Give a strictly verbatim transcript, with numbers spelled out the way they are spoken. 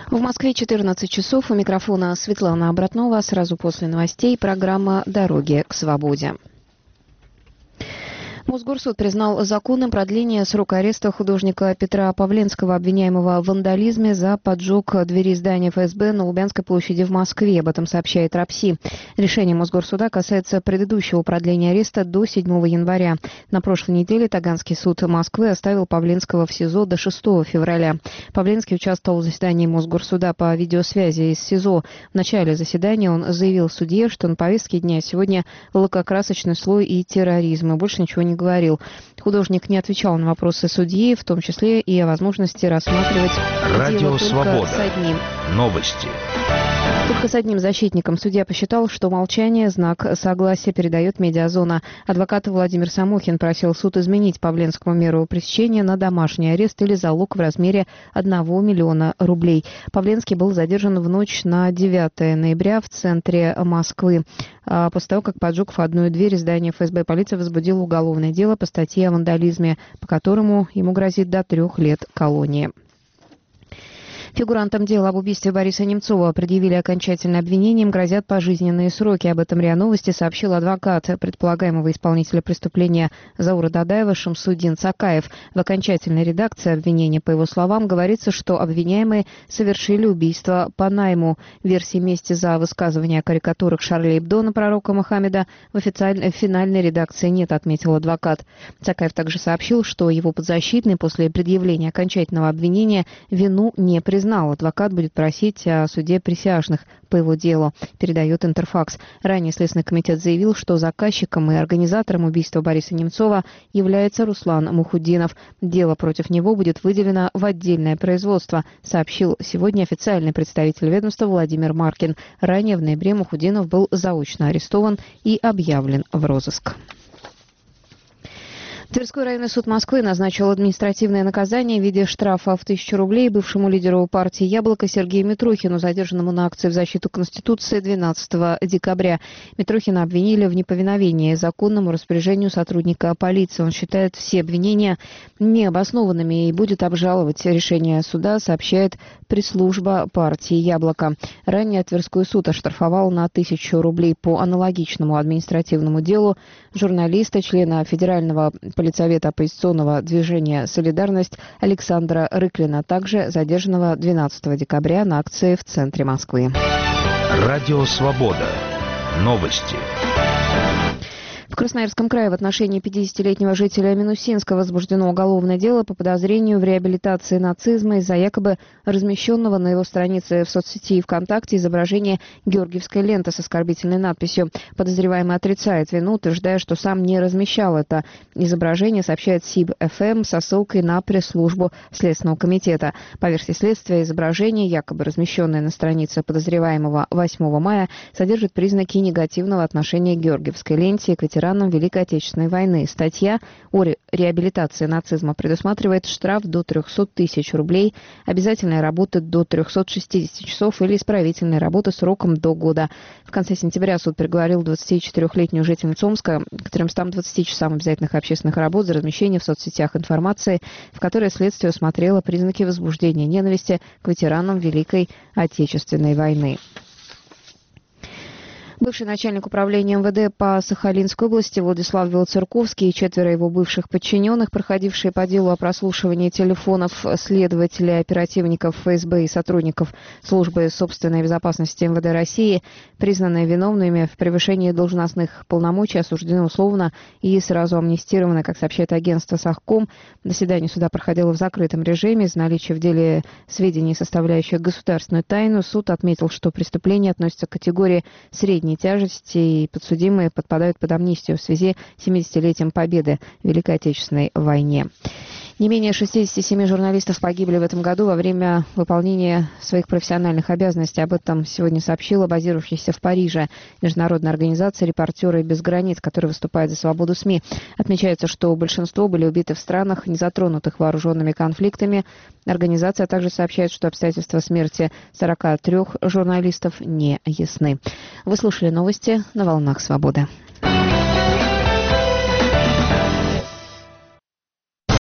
В Москве четырнадцать часов. У микрофона Светлана Обратнова. Сразу после новостей программа «Дороги к свободе». Мосгорсуд признал законным продление срока ареста художника Петра Павленского, обвиняемого в вандализме за поджог двери здания эф эс бэ на Лубянской площади в Москве. Об этом сообщает РАПСИ. Решение Мосгорсуда касается предыдущего продления ареста до седьмого января. На прошлой неделе Таганский суд Москвы оставил Павленского в СИЗО до шестого февраля. Павленский участвовал в заседании Мосгорсуда по видеосвязи из СИЗО. В начале заседания он заявил судье, что на повестке дня сегодня лакокрасочный слой и терроризм, и больше ничего не говорил. Художник не отвечал на вопросы судьи, в том числе и о возможности рассматривать Радио дело только Свобода. с одним. Новости. Только с одним защитником. Судья посчитал, что молчание – знак согласия, передает «Медиазона». Адвокат Владимир Самохин просил суд изменить Павленскому меру пресечения на домашний арест или залог в размере одного миллиона рублей. Павленский был задержан в ночь на девятое ноября в центре Москвы. После того, как поджег входную дверь здания эф эс бэ, полиция возбудила уголовное дело по статье о вандализме, по которому ему грозит до трех лет колонии. Фигурантам дела об убийстве Бориса Немцова предъявили окончательное обвинение, им грозят пожизненные сроки. Об этом РИА Новости сообщил адвокат предполагаемого исполнителя преступления Заура Дадаева Шамсудин Цакаев. В окончательной редакции обвинения, по его словам, говорится, что обвиняемые совершили убийство по найму. Версии мести за высказывание о карикатурах Шарли Эбдо на пророка Мухаммеда в официальной в финальной редакции нет, отметил адвокат. Цакаев также сообщил, что его подзащитный после предъявления окончательного обвинения вину не признал. Признал. Адвокат будет просить о суде присяжных по его делу, передает Интерфакс. Ранее Следственный комитет заявил, что заказчиком и организатором убийства Бориса Немцова является Руслан Мухуддинов. Дело против него будет выделено в отдельное производство, сообщил сегодня официальный представитель ведомства Владимир Маркин. Ранее в ноябре Мухуддинов был заочно арестован и объявлен в розыск. Тверской районный суд Москвы назначил административное наказание в виде штрафа в тысячу рублей бывшему лидеру партии «Яблоко» Сергею Митрохину, задержанному на акции в защиту Конституции двенадцатого декабря. Митрохина обвинили в неповиновении законному распоряжению сотрудника полиции. Он считает все обвинения необоснованными и будет обжаловать решение суда, сообщает пресс-служба партии «Яблоко». Ранее Тверской суд оштрафовал на тысячу рублей по аналогичному административному делу журналиста, члена Федерального политсовета оппозиционного движения «Солидарность» Александра Рыклина, также задержанного двенадцатого декабря на акции в центре Москвы. Радио Свобода. Новости. В Красноярском крае в отношении пятидесятилетнего жителя Минусинска возбуждено уголовное дело по подозрению в реабилитации нацизма из-за якобы размещенного на его странице в соцсети ВКонтакте изображения георгиевской ленты с оскорбительной надписью. Подозреваемый отрицает вину, утверждая, что сам не размещал это изображение, сообщает СИБ-эф эм со ссылкой на пресс-службу Следственного комитета. По версии следствия, изображение, якобы размещенное на странице подозреваемого восьмого мая, содержит признаки негативного отношения к георгиевской ленте и к ветеранам Великой Отечественной войны. Статья о ре- реабилитации нацизма предусматривает штраф до трехсот тысяч рублей, обязательная работа до трехсот шестидесяти часов или исправительная работа сроком до года. В конце сентября суд приговорил двадцатичетырёхлетнюю жительницу Омска к трёмстам двадцати часам обязательных общественных работ за размещение в соцсетях информации, в которой следствие усмотрело признаки возбуждения ненависти к ветеранам Великой Отечественной войны. Бывший начальник управления эм вэ дэ по Сахалинской области Владислав Белоцерковский и четверо его бывших подчиненных, проходившие по делу о прослушивании телефонов следователей, оперативников эф эс бэ и сотрудников Службы собственной безопасности эм вэ дэ России, признанные виновными в превышении должностных полномочий, осуждены условно и сразу амнистированы, как сообщает агентство Сахком. Заседание суда проходило в закрытом режиме. Из наличия в деле сведений, составляющих государственную тайну, суд отметил, что преступление относится к категории средней тяжести, и подсудимые подпадают под амнистию в связи с семидесятилетием победы в Великой Отечественной войне. Не менее шестидесяти семи журналистов погибли в этом году во время выполнения своих профессиональных обязанностей. Об этом сегодня сообщила базирующаяся в Париже международная организация «Репортеры без границ», которая выступает за свободу СМИ. Отмечается, что большинство были убиты в странах, не затронутых вооруженными конфликтами. Организация также сообщает, что обстоятельства смерти сорока трёх журналистов не ясны. Вы слушали новости на волнах «Свободы».